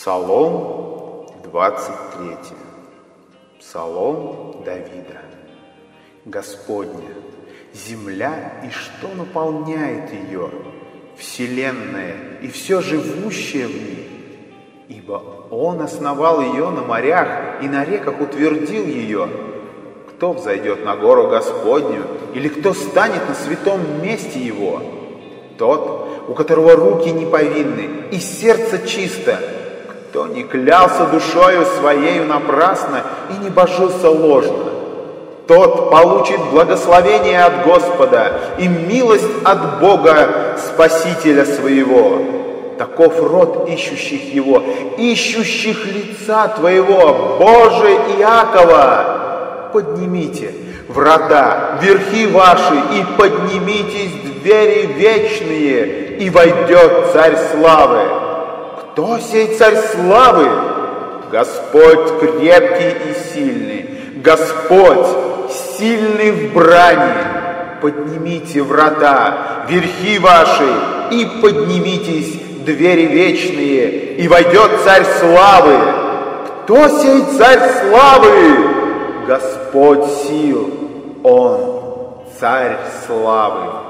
Псалом 23. Псалом Давида. Господня, земля и что наполняет ее, вселенная и все живущее в ней, ибо Он основал ее на морях и на реках утвердил ее. Кто взойдет на гору Господню, или кто станет на святом месте Его? Тот, у которого руки не повинны и сердце чисто, кто не клялся душою своею напрасно и не божился ложно. Тот получит благословение от Господа и милость от Бога Спасителя своего. Таков род ищущих Его, ищущих лица Твоего, Боже Иакова. Поднимите врата, верхи ваши, и поднимитесь двери вечные, и войдет Царь славы. Кто сей Царь славы? Господь крепкий и сильный, Господь сильный в брани. Поднимите врата, верхи ваши, и поднимитесь двери вечные, и войдет Царь славы. Кто сей Царь славы? Господь сил, Он Царь славы.